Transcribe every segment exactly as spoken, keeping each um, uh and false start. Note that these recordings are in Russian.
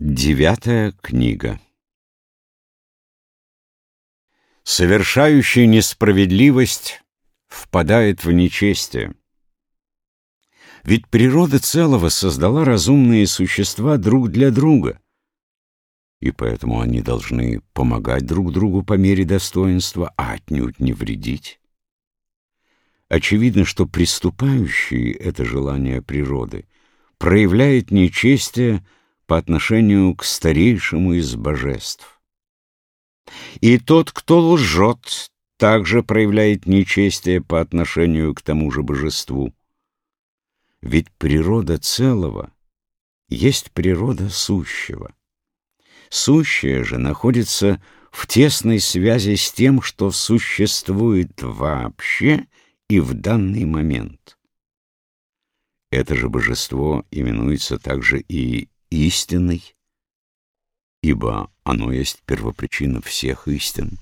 Девятая книга. Совершающий несправедливость впадает в нечестие. Ведь природа целого создала разумные существа друг для друга, и поэтому они должны помогать друг другу по мере достоинства, а отнюдь не вредить. Очевидно, что приступающий это желание природы проявляет нечестие по отношению к старейшему из божеств. И тот, кто лжет, также проявляет нечестие по отношению к тому же божеству. Ведь природа целого есть природа сущего. Сущее же находится в тесной связи с тем, что существует вообще и в данный момент. Это же божество именуется также и истиной, ибо оно есть первопричина всех истин.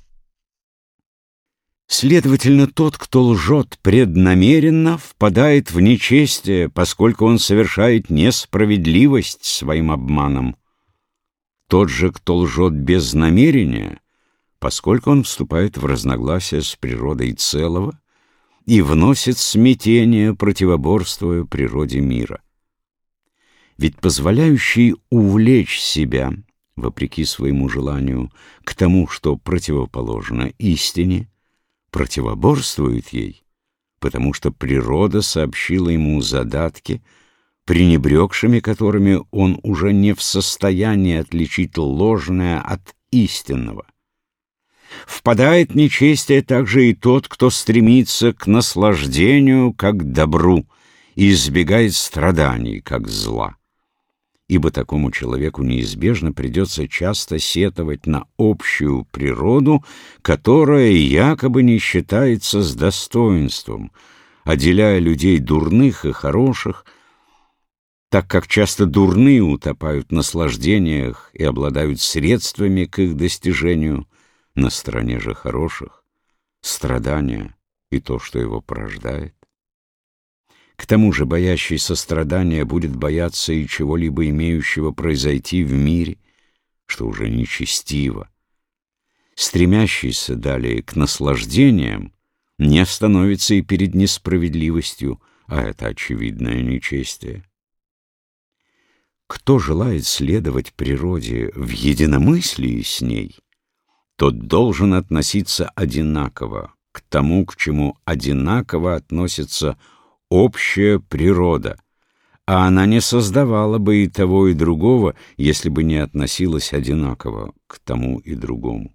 Следовательно, тот, кто лжет преднамеренно, впадает в нечестие, поскольку он совершает несправедливость своим обманом. Тот же, кто лжет без намерения, поскольку он вступает в разногласие с природой целого и вносит смятение, противоборствуя природе мира. Ведь позволяющий увлечь себя, вопреки своему желанию, к тому, что противоположно истине, противоборствует ей, потому что природа сообщила ему задатки, пренебрегшими которыми он уже не в состоянии отличить ложное от истинного. Впадает в нечестие также и тот, кто стремится к наслаждению как к добру и избегает страданий как зла. Ибо такому человеку неизбежно придется часто сетовать на общую природу, которая якобы не считается с достоинством, отделяя людей дурных и хороших, так как часто дурные утопают в наслаждениях и обладают средствами к их достижению, на стороне же хороших — страдания и то, что его порождает. К тому же боящийся страдания будет бояться и чего-либо имеющего произойти в мире, что уже нечестиво. Стремящийся далее к наслаждениям не остановится и перед несправедливостью, а это очевидное нечестие. Кто желает следовать природе в единомыслии с ней, тот должен относиться одинаково к тому, к чему одинаково относится общая природа, а она не создавала бы и того, и другого, если бы не относилась одинаково к тому и другому.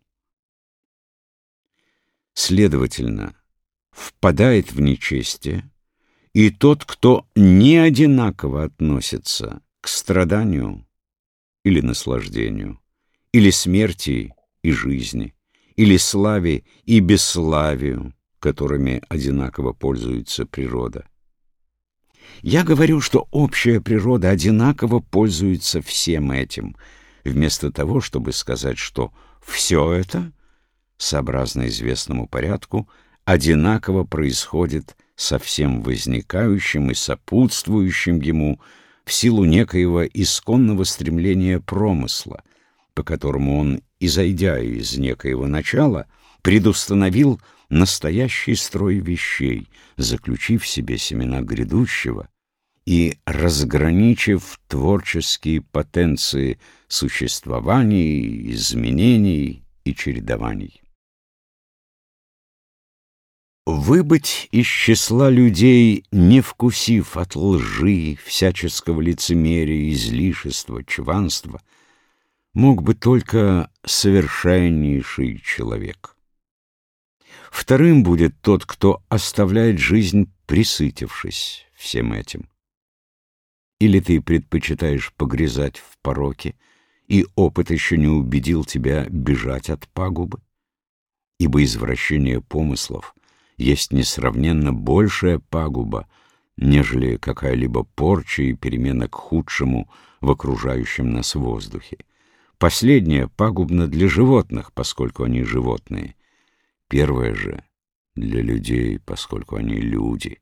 Следовательно, впадает в нечестие и тот, кто не одинаково относится к страданию или наслаждению, или смерти и жизни, или славе и бесславию, которыми одинаково пользуется природа. Я говорю, что общая природа одинаково пользуется всем этим, вместо того, чтобы сказать, что все это, сообразно известному порядку, одинаково происходит со всем возникающим и сопутствующим ему в силу некоего исконного стремления промысла, по которому он, изойдя из некоего начала, предустановил настоящий строй вещей, заключив в себе семена грядущего и разграничив творческие потенции существований, изменений и чередований. Выбыть из числа людей, не вкусив от лжи, всяческого лицемерия, излишества, чванства, мог бы только совершеннейший человек. Вторым будет тот, кто оставляет жизнь, присытившись всем этим. Или ты предпочитаешь погрязать в пороке, и опыт еще не убедил тебя бежать от пагубы? Ибо извращение помыслов есть несравненно большая пагуба, нежели какая-либо порча и перемена к худшему в окружающем нас воздухе. Последнее пагубно для животных, поскольку они животные. Первое же для людей, поскольку они люди.